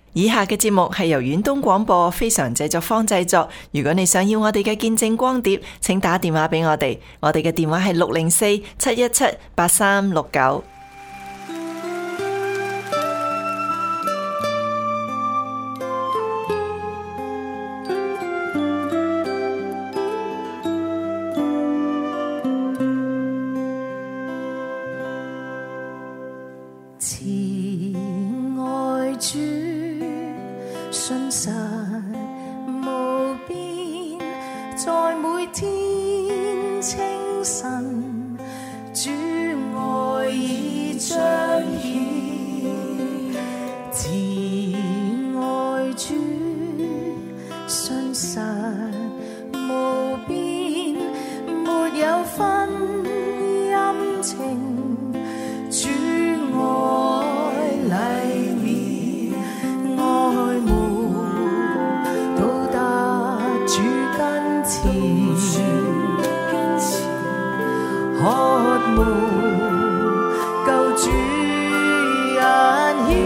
以下嘅節目係由遠東廣播非常製作坊製作。如果你想要我哋嘅見證光碟，請打電話俾我哋。我哋嘅電話係604-717-8369。 信實無邊，在每天清晨，主愛已彰顯。慈愛主，信實無邊，沒有分陰晴，主愛禮面，愛慕渴慕救主眼顯，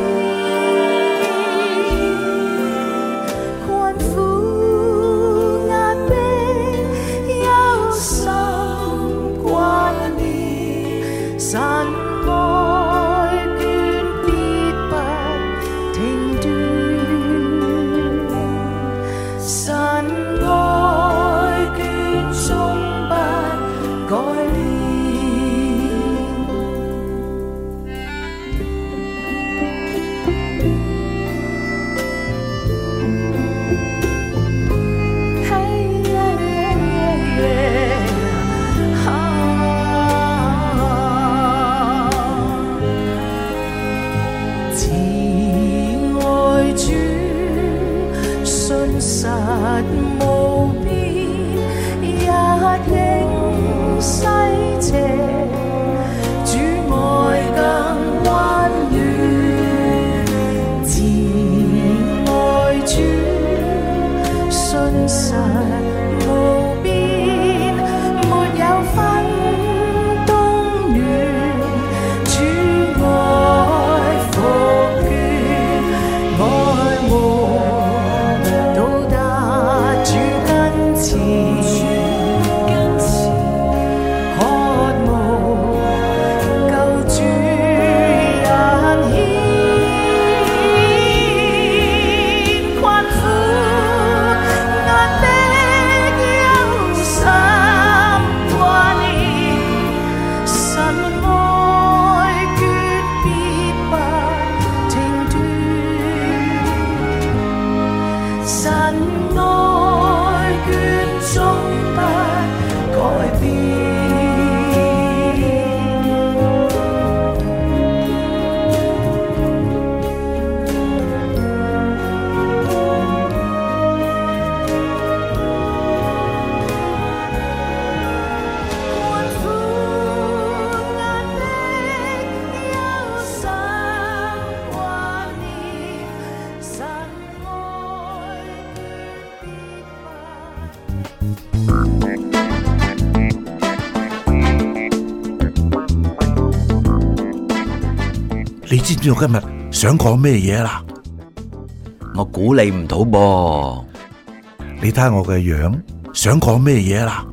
困苦壓迫憂心掛念，神愛眷必不停斷，神愛眷終不改變。實無邊，日影西斜，主愛更溫暖。慈愛主，信實無邊，沒有分冬暖。主愛復眷，愛慕你知唔知我今日想講咩嘢啦？ 我估你唔到噃。 你睇下我嘅樣，想講咩嘢啦？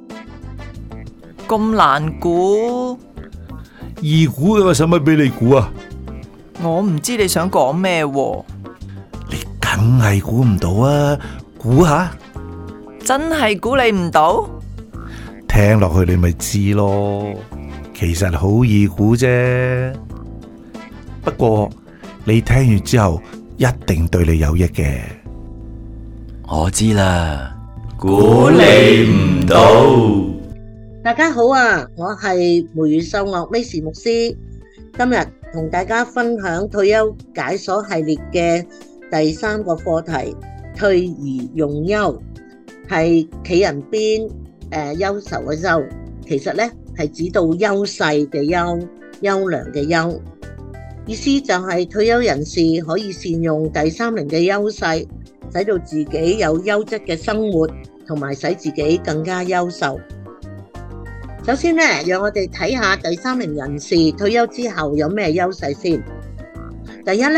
咁難估， 易估嘅，我使乜俾你估啊？ 我唔知你想講咩喎。 你梗係估唔到啊！估下， 真係估你唔到？ 聽落去你咪知咯。其實好易估啫。不過你聽完之後一定對你有益嘅。 我知啦，估你唔到。 大家好啊，我係梅雨秀樂 Miss 牧師，今日同大家分享退休解鎖系列嘅第3個課題，退而用憂，係企人邊憂愁嘅憂，其實咧係指到優勢嘅優，優良嘅優。意思就係退休人士可以善用第三齡嘅優勢，使到自己有優質嘅生活，同埋使自己更加優秀。首先呢，讓我哋睇下第三齡人士退休之後有咩優勢先。第一呢，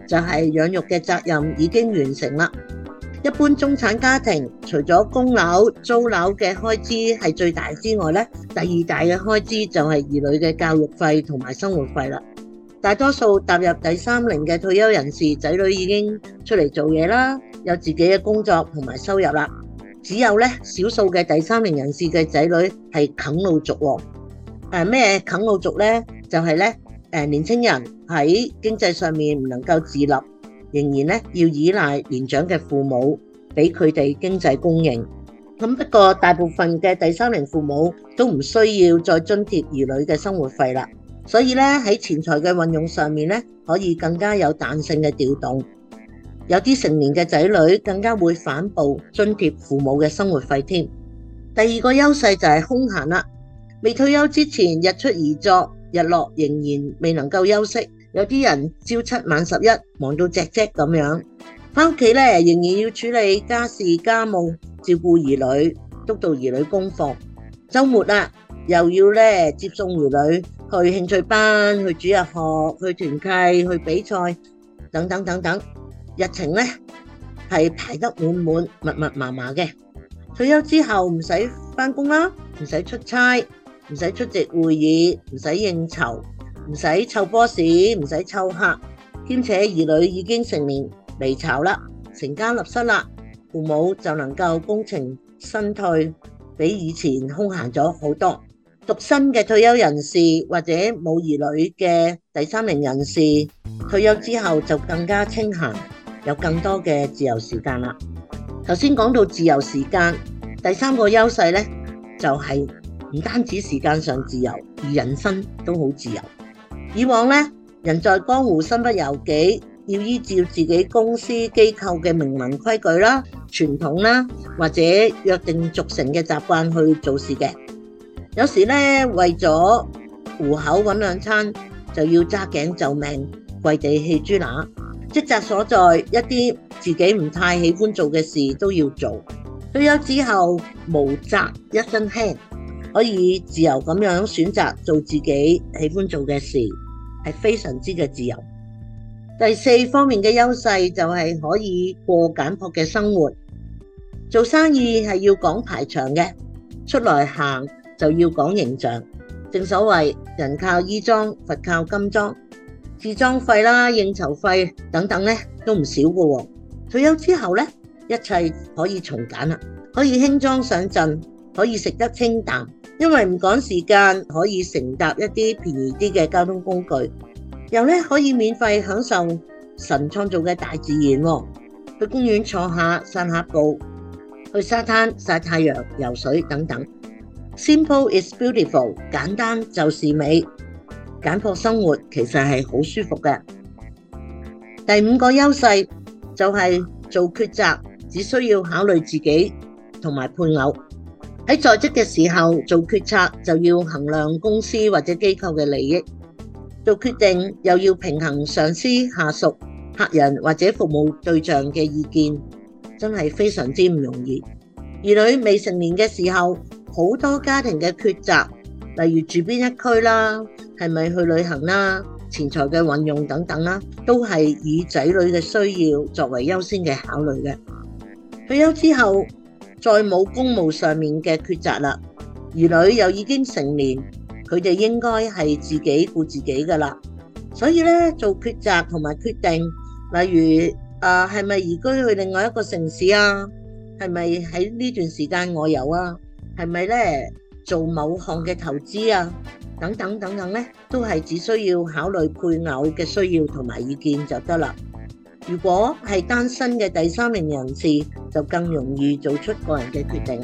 就係養育嘅責任已經完成啦。一般中產家庭除咗供樓、租樓嘅開支係最大之外呢，第二大嘅開支就係兒女嘅教育費同埋生活費啦。大多數踏入第30嘅退休人士，仔女已經出嚟做嘢啦，有自己嘅工作同埋收入啦。只有少數嘅第30人士嘅仔女係啃老族喎。咩啃老族呢？就係年青人喺經濟上面唔能夠自立，仍然要依賴年長嘅父母俾佢哋經濟供應。咁不過大部分嘅第30父母都唔需要再津貼兒女嘅生活費啦，所以喺錢財嘅運用上面可以更加有彈性嘅調動。有啲成年嘅仔女更加會反哺津貼父母嘅生活費添。第二個優勢就係空閒啦。未退休之前日出而作，日落仍然未能夠休息。有啲人朝7晚11，忙到隻咁樣，返屋企仍然要處理家事家務，照顧兒女，督導兒女功課。週末啦，又要接送兒女去興趣班、去主日學、去團契、去比賽等等等等。日程係排得滿滿、密密麻麻嘅。退休之後唔使返工啦，唔使出差，唔使出席會議，唔使應酬，唔使湊 boss，唔使湊客，兼且兒女已經成年離巢啦，成家立室啦，父母就能夠功成身退，比以前空閒咗好多。獨身嘅退休人士或者冇兒女嘅第30人士，退休之後就更加清閒，有更多嘅自由時間啦。頭先講到自由時間，第3個優勢就係唔單止時間上自由，而人生都好自由。以往人在江湖身不由己，要依照自己公司機構嘅明文規矩啦、傳統啦，或者約定俗成嘅習慣去做事嘅。有時為咗糊口搵2餐，就要揸頸就命、跪地氣豬乸。職責所在，一啲自己唔太喜歡做嘅事都要做。退休之後無責一身輕，可以自由咁樣選擇做自己喜歡做嘅事，係非常之嘅自由。第4方面嘅優勢就係可以過簡樸嘅生活。做生意係要講排場嘅，出來行就要講形象。正所謂人靠衣裝，佛靠金裝，置裝費啦、應酬費等等都唔少㗎。退休之後一切可以從簡啦，可以輕裝上陣，可以食得清淡，因為唔趕時間，可以乘搭一啲便宜啲嘅交通工具，又可以免費享受神創造嘅大自然，去公園坐下散下步，去沙灘曬太陽、游水等等。Simple is beautiful， 簡單就是美。簡樸生活其實係好舒服嘅。第5個優勢就係做抉擇，只需要考慮自己同埋配偶。喺在職嘅時候做決策就要衡量公司或者機構嘅利益，做決定又要平衡上司、下屬、客人或者服務對象嘅意見，真係非常之唔容易。兒女未成年嘅時候，好多家庭嘅抉擇，例如住邊一區啦，係咪去旅行啦，錢財嘅運用等等啦，都係以仔女嘅需要作為優先嘅考慮嘅。退休之後再冇公務上面嘅抉擇啦，兒女又已經成年，佢哋應該係自己顧自己噶啦，所以做抉擇同埋決定，例如係咪移居去另外一個城市啊，係咪喺呢段時間外遊啊，係咪做某項嘅投資啊，等等等等都係只需要考慮配偶嘅需要同埋意見就得啦。如果係單身嘅第30人士，就更容易做出個人嘅決定。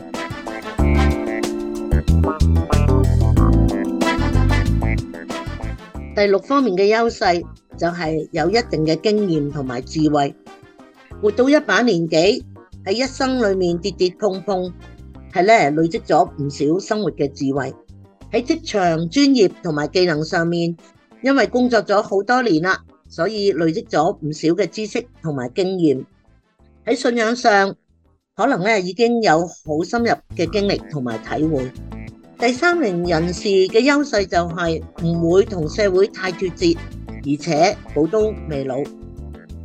第6方面嘅優勢就係有一定嘅經驗同埋智慧，活到一把年紀，喺一生裏面跌跌碰碰，係累積咗唔少生活嘅智慧。喺職場專業同埋技能上面，因為工作咗好多年啦，所以累積咗唔少嘅知識同埋經驗。喺信仰上，可能已經有好深入嘅經歷同埋體會。第30人士嘅優勢就係唔會同社會太脫節，而且寶刀未老。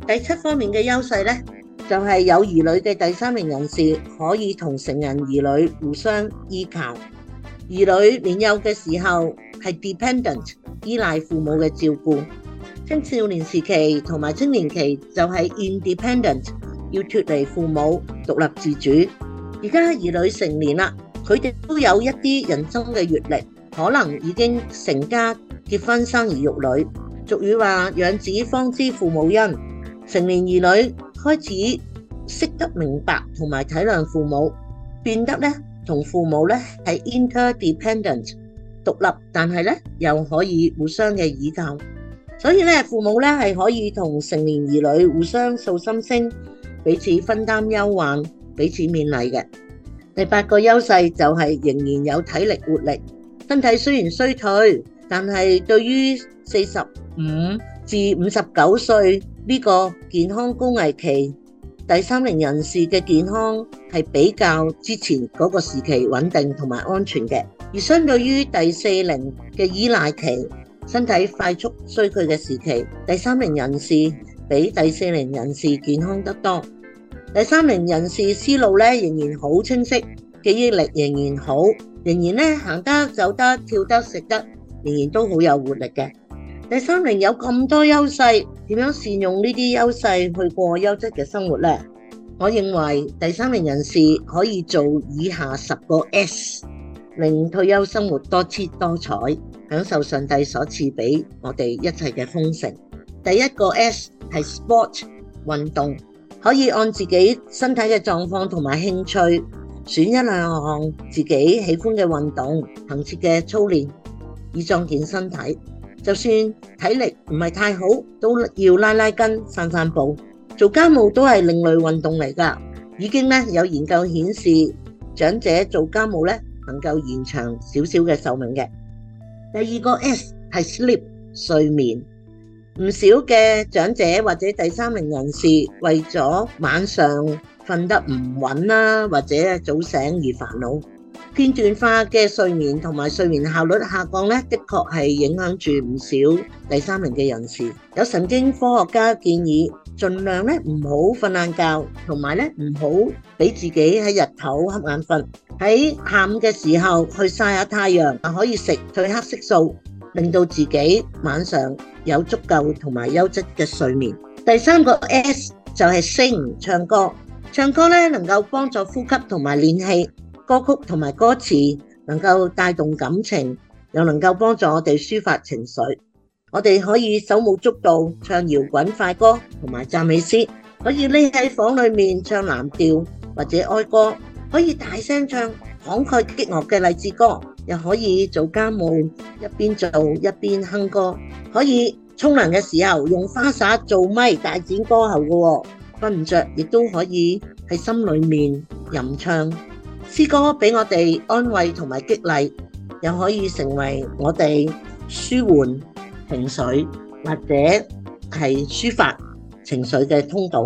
第7方面嘅優勢呢，就係有兒女嘅第三名人士可以同成人兒女互相依靠。兒女年幼嘅時候係 dependent 依賴父母嘅照顧，青少年時期同埋青年期就係 independent 要脫離父母獨立自主。而家兒女成年啦，佢哋都有一啲人生嘅閱歷，可能已經成家結婚生兒育女。俗語話養子方知父母恩，成年兒女開始識得明白同埋體諒父母，變得咧同父母咧係 interdependent 獨立，但係咧又可以互相嘅依靠。所以咧父母咧係可以同成年兒女互相訴心聲，彼此分擔憂患，彼此勉勵嘅。第8個優勢就係仍然有體力活力，身體雖然衰退，但係對於45至59歲呢個健康高危期，第三齡人士嘅健康係比較之前嗰個時期穩定同埋安全嘅。而相對於第40嘅依賴期，身體快速衰退嘅時期，第三齡人士比第40人士健康得多。第三齡人士思路咧仍然好清晰，記憶力仍然好，仍然咧行得走得跳得食得，仍然都好有活力嘅。第三齡有咁多優勢，點樣善用呢啲優勢去過優質嘅生活呢？我認為第三齡人士可以做以下10個 S， 令退休生活多姿多彩，享受上帝所賜俾我哋一切嘅豐盛。第1個 S 係 sport 運動，可以按自己身體嘅狀況同埋興趣，選1-2項自己喜歡嘅運動，恆切嘅操練，以壯健身體。就算體力唔係太好，都要拉筋、散步。做家務都係另類運動嚟㗎。已經有研究顯示，長者做家務能夠延長少少嘅壽命嘅。第2個 S 係 sleep 睡眠。唔少嘅長者或者第三齡人士為咗晚上瞓得唔穩啦，或者早醒而煩惱。片段化嘅睡眠同埋睡眠效率下降的確係影響住唔少第三齡嘅人士。有神經科學家建議，盡量唔好瞓晏覺，同埋唔好俾自己喺日頭瞌眼瞓。喺下午嘅時候去曬下太陽，可以食褪黑色素，令到自己晚上有足夠同埋優質嘅睡眠。第3個 S 就係 sing 唱歌。唱歌能夠幫助呼吸同埋練氣。歌曲同埋歌詞能夠帶動感情，又能夠幫助我哋抒發情緒。我哋可以手舞足蹈唱搖滾快歌同埋讚美詩，可以匿喺房裏面唱藍調或者哀歌，可以大聲唱慷慨激昂嘅勵志歌，又可以做家務一邊做一邊哼歌，可以沖涼嘅時候用花灑做咪大展歌喉嘅，瞓唔着亦都可以喺心裏面吟唱。詩歌俾我哋安慰同埋激勵，又可以成為我哋舒緩情緒或者係抒發情緒嘅通道。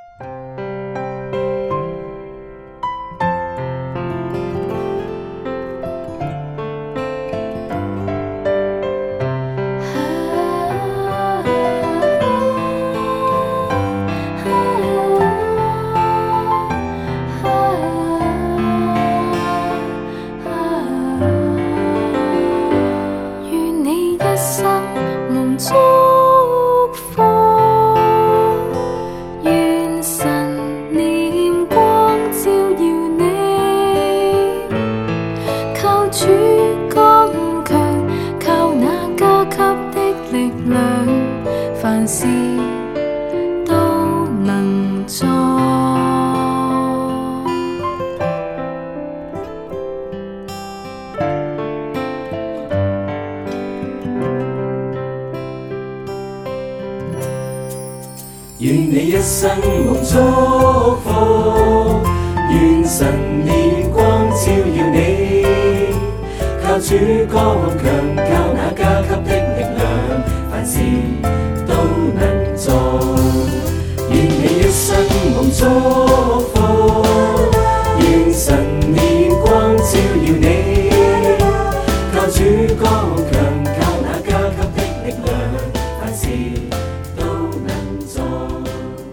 願你一生蒙祝福，願神憐光照耀你，靠主剛強，靠那加給的力量，凡事都能做。願你一生蒙祝福，願神憐光照耀你，靠主剛強，靠那加給的力量，凡事都能做。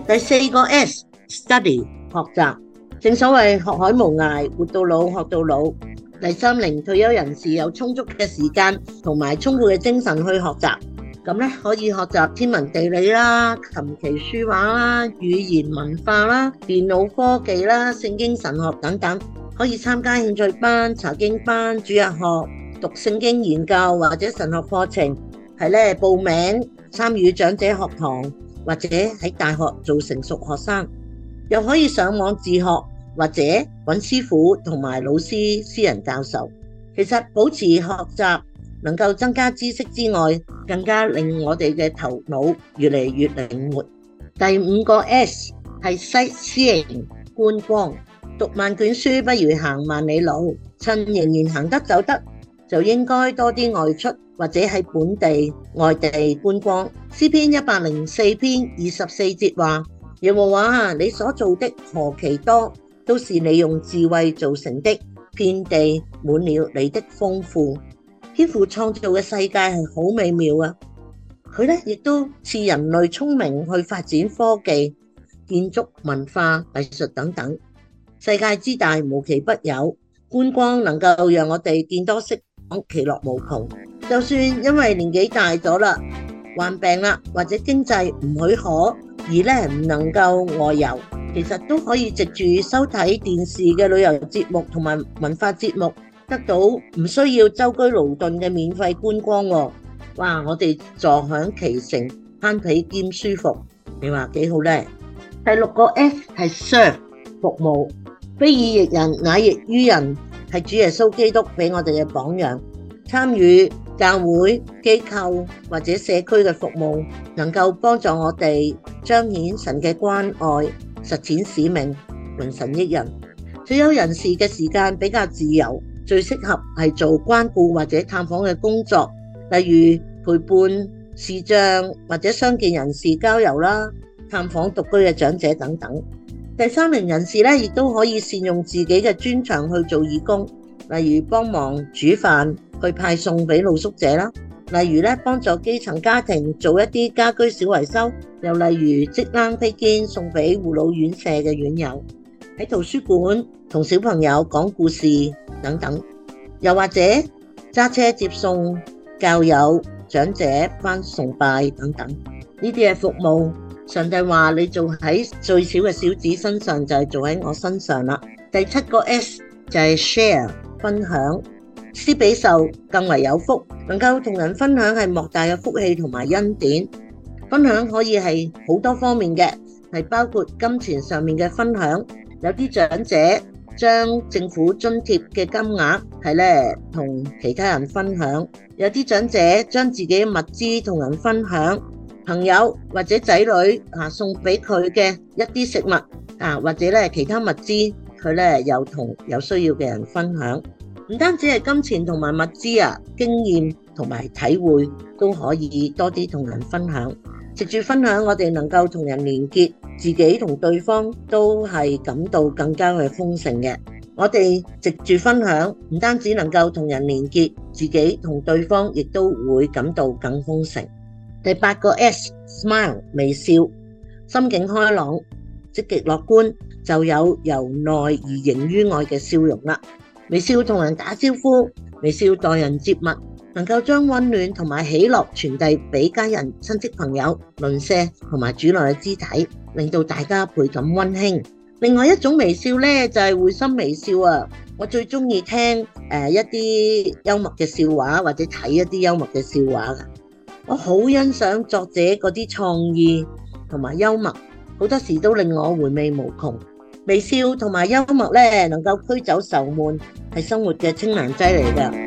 第4個 S study 學習，正所謂學海無涯，活到老學到老。第30退休人士有充足嘅時間同埋充沛嘅精神去學習，咁咧可以學習天文地理啦、琴棋書畫啦、語言文化啦、電腦科技啦、聖經神學等等，可以參加興趣班、查經班、主日學、讀聖經研究或者神學課程，係咧報名參與長者學堂，或者喺大學做成熟學生，又可以上網自學或者揾師傅同埋老師私人教授。其實保持學習能夠增加知識之外，更加令我哋嘅頭腦越嚟越靈活。第5個 S 係 sightseeing 觀光，讀萬卷書不如行萬里路，趁仍然行得走得，就應該多啲外出或者喺本地、外地觀光。詩篇104篇24節話：耶和華啊，你所做的何其多，都是你用智慧造成的，遍地滿了你的豐富。天父創造嘅世界係好美妙啊！佢咧亦都賜人類聰明去發展科技、建築、文化、藝術等等。世界之大無奇不有，觀光能夠讓我哋見多識廣，其樂無窮。就算因為年紀大咗啦、患病啦，或者經濟唔許可而咧唔能夠外遊，其實都可以藉住收睇電視嘅旅遊節目同埋文化節目，得到唔需要舟車勞頓嘅免費觀光喎。哇！我哋坐享其成，慳皮兼舒服，你話幾好呢？第6個 S 係 serve 服務，非以役人乃役於人，係主耶穌基督俾我哋嘅榜樣。參與教會機構或者社區嘅服務，能夠幫助我哋彰顯神嘅關愛，實踐使命，榮神益人。退休人士嘅時間比較自由，最適合係做關顧或者探訪嘅工作，例如陪伴視障或者傷健人士郊遊啦，探訪獨居嘅長者等等。第30人士咧，亦都可以善用自己嘅專長去做義工，例如幫忙煮飯去派送俾露宿者啦，例如咧幫助基層家庭做一啲家居小維修，又例如織冷披肩送俾護老院舍嘅院友，喺圖書館同小朋友講故事等等，又或者揸車接送教友長者返崇拜等等，呢啲係服務。上帝話你做喺最小嘅小子身上，就係做喺我身上啦。第7個 S 就係 share 分享，施比受更為有福，能夠同人分享係莫大嘅福氣同埋恩典。分享可以係好多方面嘅，係包括金錢上面嘅分享，有啲長者將政府津貼嘅金額係咧同其他人分享，有啲長者將自己嘅物資同人分享，朋友或者仔女送俾佢嘅一啲食物或者咧其他物資，佢咧又同有需要嘅人分享。唔單止係金錢同埋物資經驗同埋體會都可以多啲同人分享。藉住分享，我哋能夠同人連結，自己同對方都係感到更加嘅豐盛嘅。我哋藉住分享，唔單止能夠同人連結，自己同對方亦都會感到更豐盛。第8個 S smile 微笑，心境開朗，積極樂觀，就有由內而形於外嘅笑容啦。微笑同人打招呼，微笑待人接物，能夠將溫暖同埋喜樂傳遞俾家人、親戚、朋友、鄰舍同埋主內嘅肢體，令到大家倍感溫馨。另外一種微笑呢，就係會心微笑啊！我最中意聽一啲幽默嘅笑話，或者睇一啲幽默嘅笑話噶。我好欣賞作者嗰啲創意同埋幽默，好多時都令我回味無窮。微笑同埋幽默呢，能夠驅走愁悶，係生活嘅清涼劑嚟噶。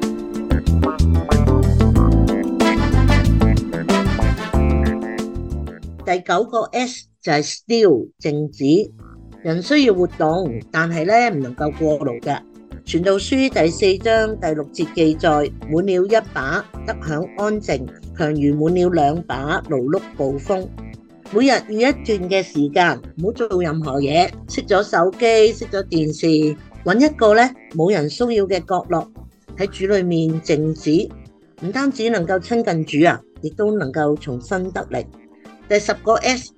第9個 S 就係 still 靜止。人需要活動，但係咧唔能夠過勞嘅。傳道書第4章第6節記載：滿了一把得享安靜，強如滿了2把勞碌暴風。每日預一段嘅時間，唔好做任何嘢，熄咗手機，熄咗電視，揾一個咧冇人騷擾嘅角落，喺主裏面靜止，唔單止能夠親近主亦都能夠重新得力。第10個 S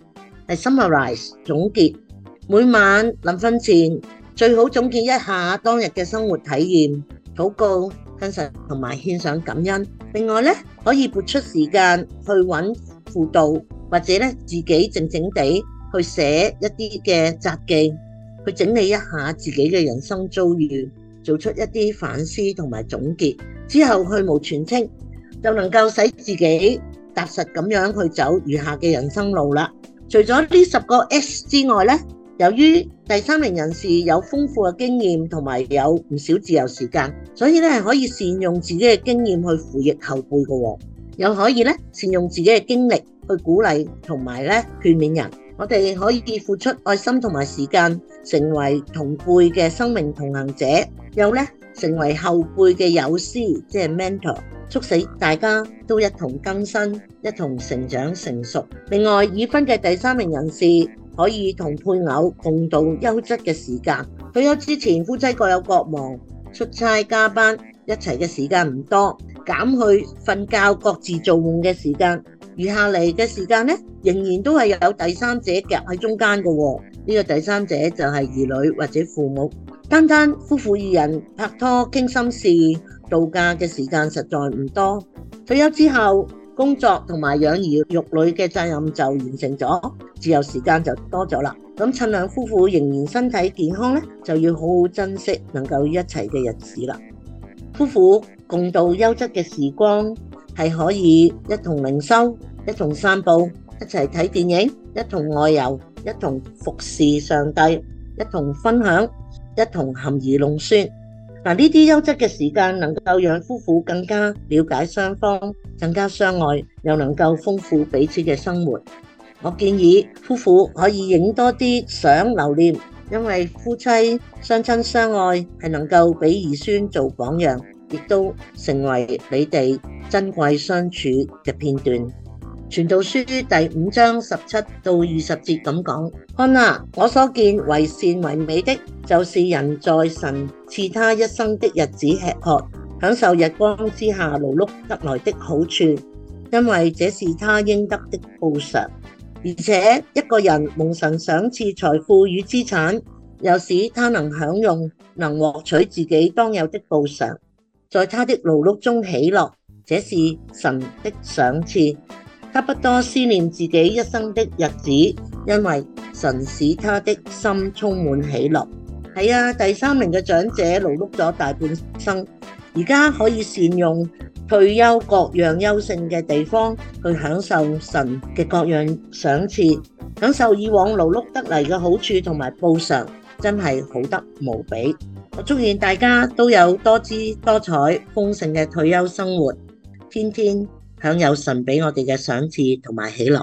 係 summarize 總結。每晚臨瞓前最好總結一下當日嘅生活體驗，禱告、向神同埋獻上感恩。另外呢，可以撥出時間去揾輔導，或者呢自己靜靜地去寫一啲嘅札記，去整理一下自己嘅人生遭遇，做出一啲反思同埋總結，之後去蕪存菁，就能夠使自己踏實咁樣去走餘下嘅人生路啦。除咗呢10個 S 之外呢，由於第三齡人士有豐富嘅經驗同埋有唔少自由時間，所以咧可以善用自己嘅經驗去扶逆後輩嘅，又可以咧善用自己嘅經歷去鼓勵同埋咧勸勉人。我哋可以付出愛心同埋時間，成為同輩嘅生命同行者，又咧成為後輩嘅友師，即係 mentor， 促使大家都一同更新，一同成長成熟。另外，已婚嘅第三齡人士可以同配偶共度優質嘅時間。退休之前，夫妻各有各忙，出差加班，一齊嘅時間唔多，減去瞓覺各自做夢嘅時間，餘下嚟嘅時間呢，仍然都係有第三者夾喺中間嘅。呢個第三者就係兒女或者父母。單單夫婦二人拍拖傾心事、度假嘅時間實在唔多。退休之後，工作同埋養兒育女嘅責任就完成咗，自由時間就多咗啦。咁趁兩夫婦仍然身體健康呢，就要好好珍惜能夠一齊嘅日子啦。夫婦共度優質嘅時光，係可以一同靈修、一同散步、一齊睇電影、一同外遊、一同服侍上帝、一同分享、一同含飴弄孫。呢啲優質嘅時間能夠讓夫婦更加了解雙方，更加相愛，又能夠豐富彼此嘅生活。我建議夫婦可以影多啲相留念，因為夫妻相親相愛係能夠俾兒孫做榜樣，亦都成為你哋珍貴相處嘅片段。傳道書第5章17到20節咁講：看啊，我所見為善為美的，就是人在神賜他一生的日子吃喝，享受日光之下勞碌得來的好處，因為這是他應得的報償。而且一個人蒙神賞賜財富與資產，又使他能享用，能獲取自己當有的報償，在他的勞碌中喜樂，這是神的賞賜。他不多思念自己一生的日子，因為神使他的心充滿喜樂。係啊，第三齡嘅長者勞碌咗大半生，而家可以善用退休各樣優勝嘅地方去享受神嘅各樣賞賜，享受以往勞碌得嚟嘅好處同埋報償，真係好得無比。我祝願大家都有多姿多彩豐盛嘅退休生活，天天享有神俾我哋嘅賞賜同埋喜樂。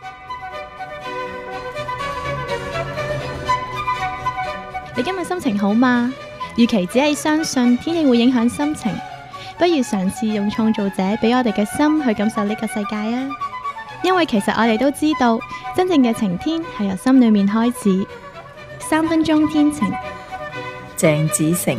你今日心情好嗎？與其只係相信天氣會影響心情，不如嘗試用創造者俾我哋嘅心去感受呢個世界啊！因為其實我哋都知道，真正嘅晴天係由心裏面開始。3分鐘天晴， 鄭子誠。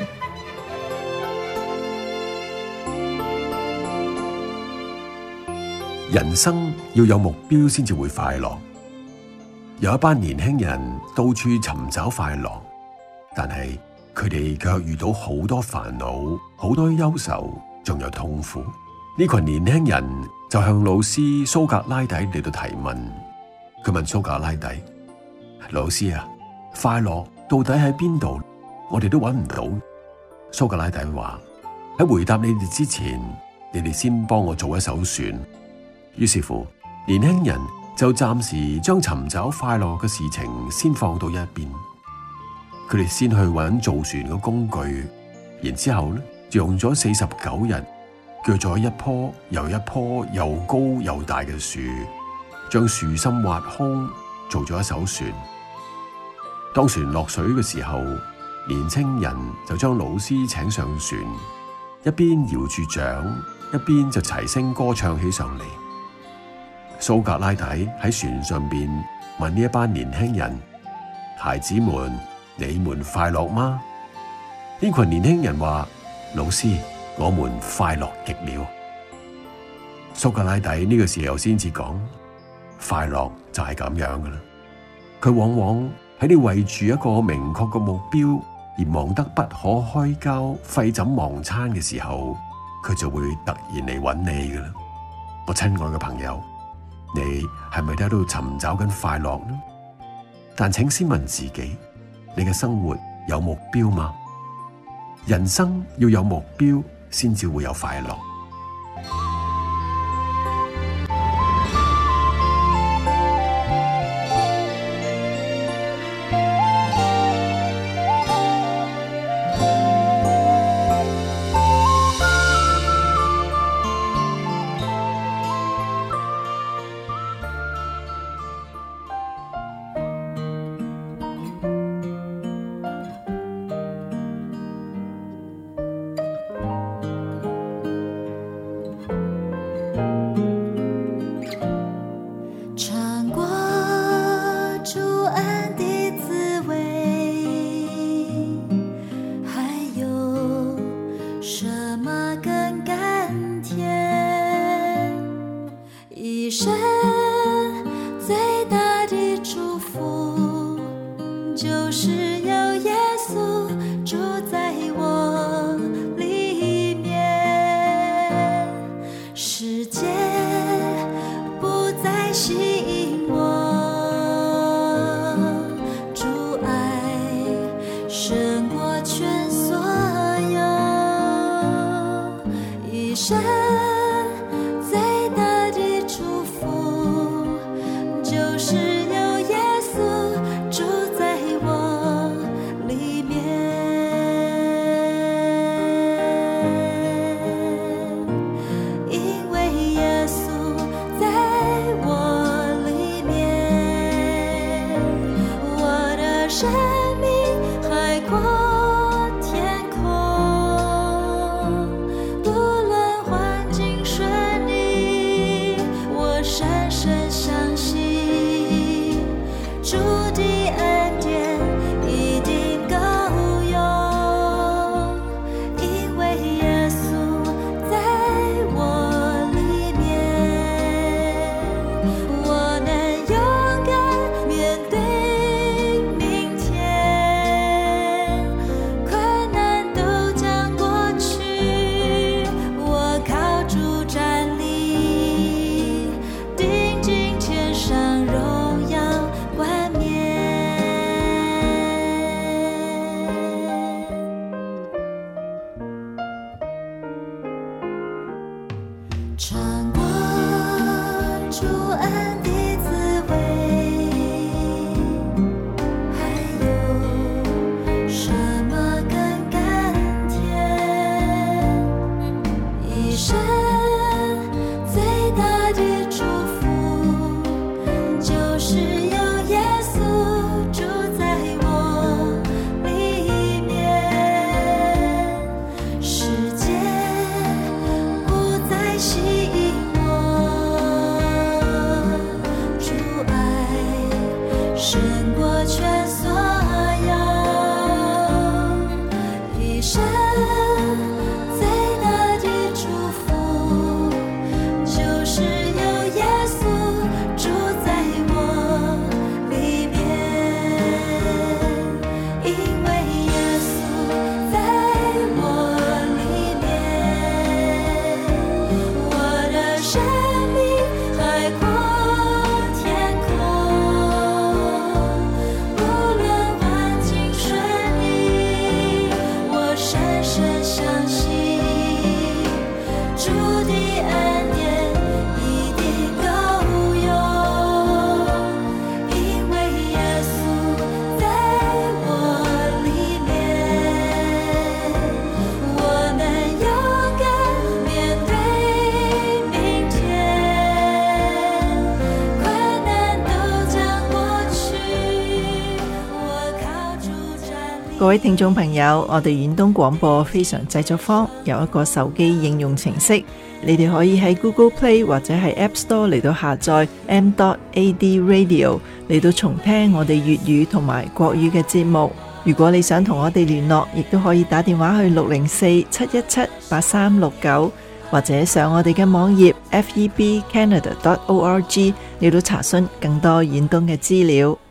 人生要有目標先至會快樂。有一班年輕人到處尋找快樂，但係佢哋卻遇到好多煩惱、好多憂愁，仲有痛苦。呢群年輕人就向老師蘇格拉底嚟到提問。佢問蘇格拉底：老師啊，快樂到底喺邊度？我哋都揾唔到。蘇格拉底話：喺回答你哋之前，你哋先幫我做一艘船。於是乎，年輕人就暫時將尋找快樂嘅事情先放到一邊。佢哋先去揾造船嘅工具，然之後呢，就用咗49日，鋸咗一棵又一棵又高又大嘅樹，將樹心挖空，做咗一艘船。當船落水嘅時候，年輕人就將老師請上船，一邊搖住槳，一邊就齊聲歌唱起上嚟。蘇格拉底喺船上邊問呢一班年輕人：孩子們，你們快樂嗎？呢群年輕人話：老師，我們快樂極了。蘇格拉底呢個時候先至講：快樂就係咁樣噶啦， 佢往往喺你為住一個明確嘅目標而忙得不可開交、廢寢忘餐嘅時候，佢就會突然嚟揾你㗎喇。我親愛嘅朋友，你係咪都喺度尋找緊快樂呢？但請先問自己，你嘅生活有目標嗎？人生要有目標先至會有快樂。 各位聽眾朋友，我哋遠東廣播非常製作坊有一個手機應用程式，你哋可以喺 Google Play 或者係 App Store 嚟到下載 m.ad radio 嚟到重聽我哋粵語同埋國語嘅節目。如果你想同我哋聯絡，亦都可以打電話去604-717-8369，或者上我哋嘅網頁 febcanada.org 嚟到查詢更多遠東嘅資料。